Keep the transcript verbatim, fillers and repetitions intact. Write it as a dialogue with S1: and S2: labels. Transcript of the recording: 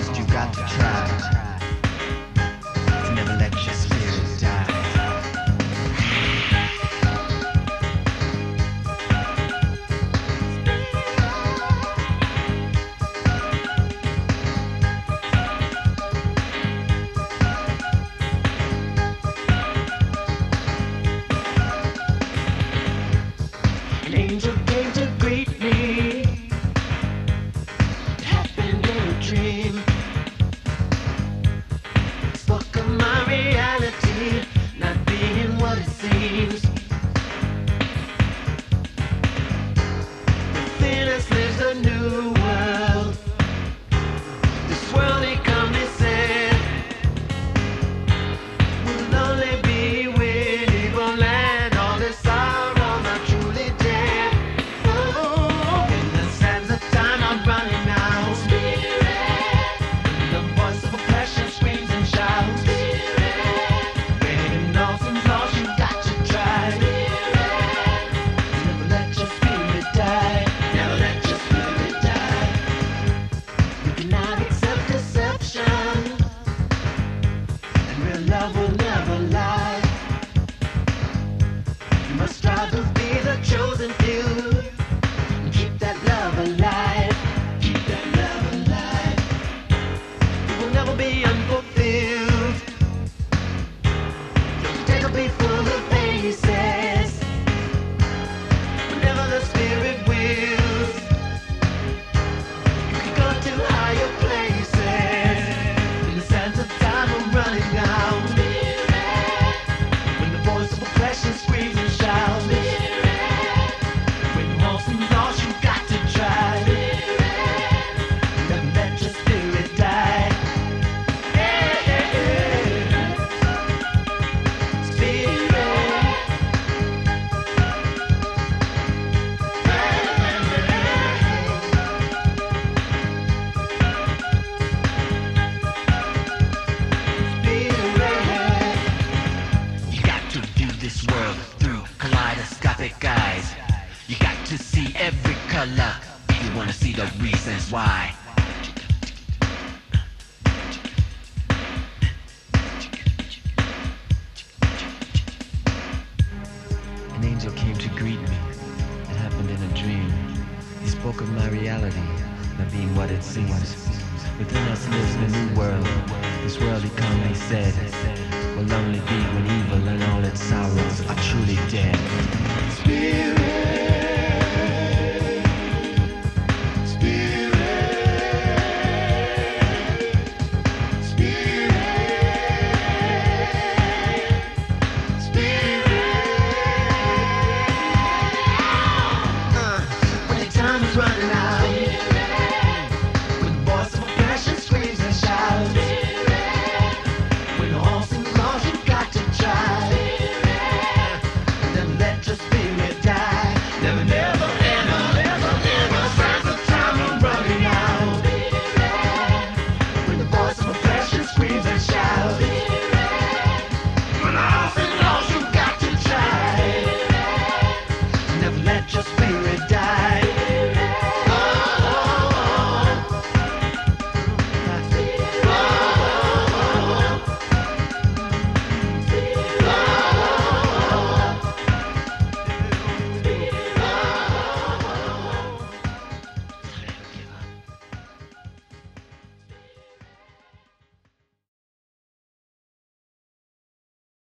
S1: lost, you got to try to never let your spirit die.
S2: An angel came to greet me. It happened in a dream. Spoke of my reality not being what it seems. Within us lives a new world. This world ain't come, they said, will only be with evil land. All this sorrow not truly dead. Oh, in the sands of time I'm running now. Spirit, the voice of oppression screams and shouts. Spirit, when all seems lost, you got to try. Spirit, never let your spirit die. Never let your spirit die. You cannot accept deception, and real love will never lie. You must strive to be the chosen few and keep that love alive. Keep that love alive. It will never be unfulfilled. Don't take a beat full of faces whenever the spirit wills. You can go to higher places. In the sands of time I'm running down. Spirit, when the voice of oppression screams and shouts. Spirit, when all seems lost, you got to try. Spirit, never let your spirit die. Hey, hey, hey. Spirit. You got to view this world through kaleidoscopic eyes. You got to see every color if you wanna see the reasons why.
S1: An angel came to greet me. It happened in a dream. He spoke of my reality, not being what it seems. Within us lives the new world. This world, he calmly said, will only be when evil and all its sorrows are truly dead.
S2: Spirit.